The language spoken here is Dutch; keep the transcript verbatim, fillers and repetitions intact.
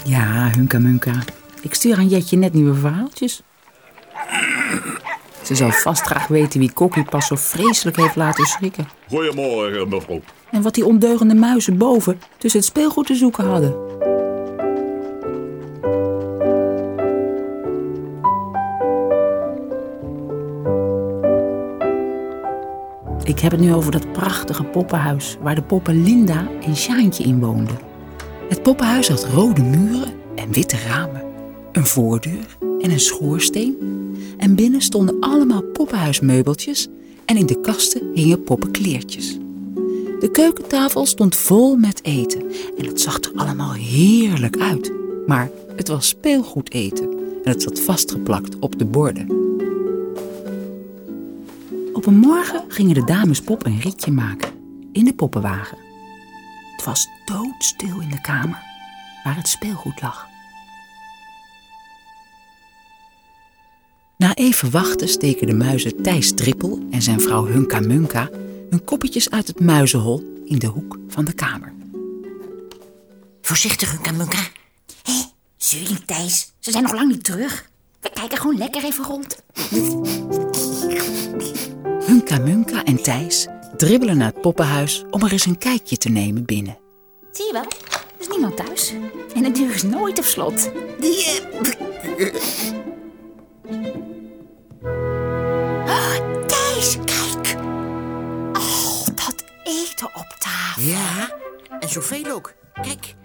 Ja, Hunka Munka. Ik stuur aan Jetje net nieuwe verhaaltjes. Ze zal vast graag weten wie Kokkie pas zo vreselijk heeft laten schrikken. Goedemorgen, mevrouw. En wat die ondeugende muizen boven tussen het speelgoed te zoeken hadden. Ik heb het nu over dat prachtige poppenhuis waar de poppen Linda en Sjaantje in woonden. Het poppenhuis had rode muren en witte ramen, een voordeur en een schoorsteen. En binnen stonden allemaal poppenhuismeubeltjes en in de kasten hingen poppenkleertjes. De keukentafel stond vol met eten en het zag er allemaal heerlijk uit. Maar het was speelgoed eten en het zat vastgeplakt op de borden. Op een morgen gingen de damespop een ritje maken in de poppenwagen. Het was doodstil in de kamer waar het speelgoed lag. Na even wachten steken de muizen Thijs Trippel en zijn vrouw Hunka Munka hun koppetjes uit het muizenhol in de hoek van de kamer. Voorzichtig, Hunka Munka. Hé, zeur niet, Thijs. Ze zijn nog lang niet terug. We kijken gewoon lekker even rond. Hunka Munka en Thijs dribbelen naar het poppenhuis om er eens een kijkje te nemen binnen. Zie je wel, er is niemand thuis. En de deur is nooit op slot. Oh, Thijs, kijk. Oh, dat eten op tafel. Ja, en zoveel ook. Kijk,